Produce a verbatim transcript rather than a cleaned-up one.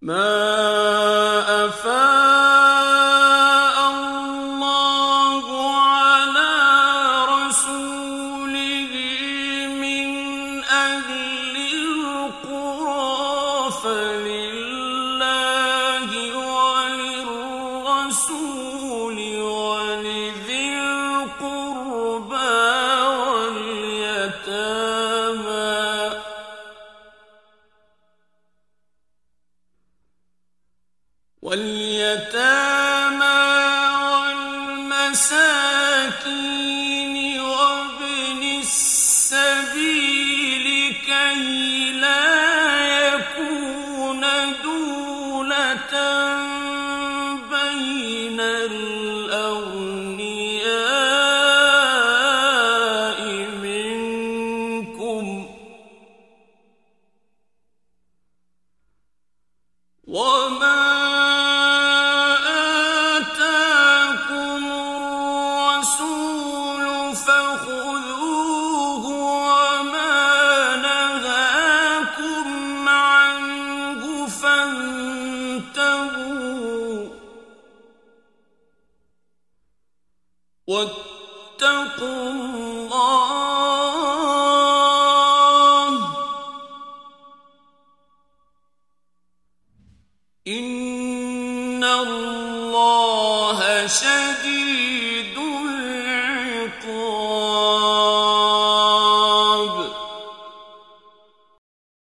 ما أفاء الله على رسوله من أهل القرى فلله وللرسول ولذي القربى واليتامى واليتامى والمساكين وابن السبيل كي لا يكون دولة بين الأغنياء منكم وما فخذوه وما نهاكم عنه فانتهوا واتقوا الله إن الله شديد